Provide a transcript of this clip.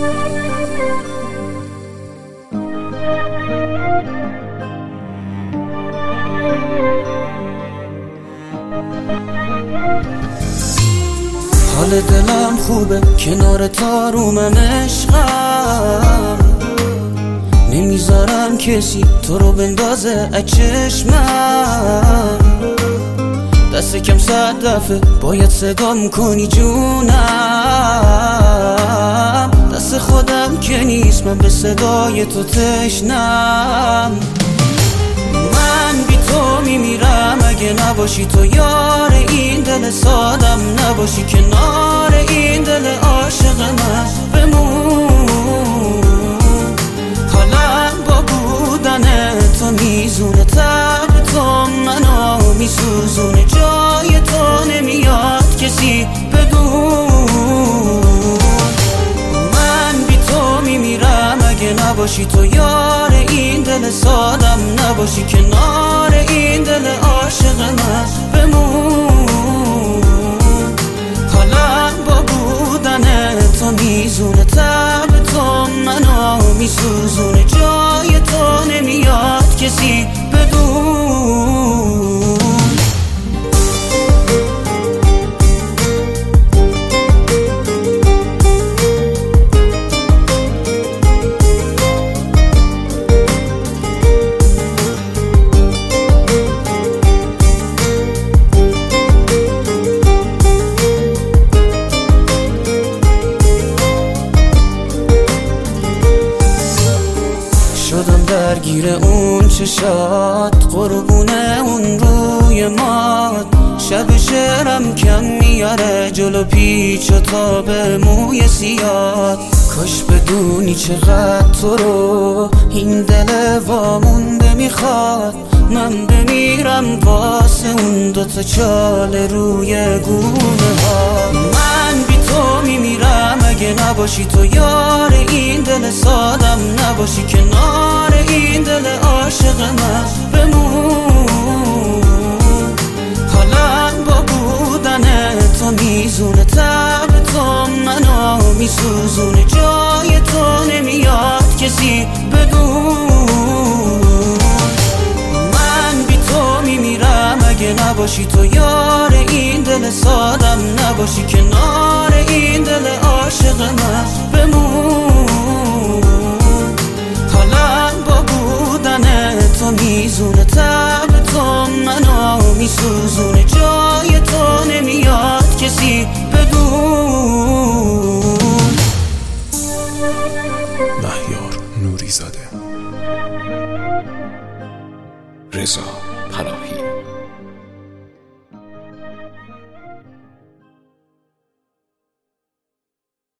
حال دلم خوبه کنار تارومم عشقم، نمیذارم کسی تو رو بندازه از چشمم. دست کم 100 دفعه باید صدام کنی جونم، دست خودم که نیست من به صدای تو تشنم. من بی تو میمیرم اگه نباشی تو یار این دل سادم، نباشی کنار این دل عاشق من بمون. حالم با بودن تو میزونه، تب تو منو میسوزونه، جای تو نمیاد کسی بدون. من بی تو میمیرم اگه نباشی تو یار این دل سادم، نباشی کنار این دل عاشق من بمون. حالم با بودن تو میزونه، تب تو منو میسوزونه، جای تو نمیاد کسی بدون. شدم درگیر اون چشات، قربونه اون روی مات. شب شعرم کم میاره جلو پیچ و تاب موی سیاد. کاش بدونی چقدر تو رو این دل وامونده میخواد. من بمیرم واسه اون دوتا چال روی گونه ها. من بی تو میمیرم اگه نباشی تو یار این دل سادم، نباشی کنار این دل عاشق من بمون. حالم با بودن تو میزونه، تب تو منو میسوزونه، جای تو نمیاد کسی بدون. من بی تو میمیرم اگه نباشی تو یار این دل سادم، نباشی کنار این دل عاشق من بمون. حالم با بودن تو میزونه، تب تو منو میسوزونه، جای تو نمیاد کسی بدون. مهیار نوریزاده، رضا پناهی.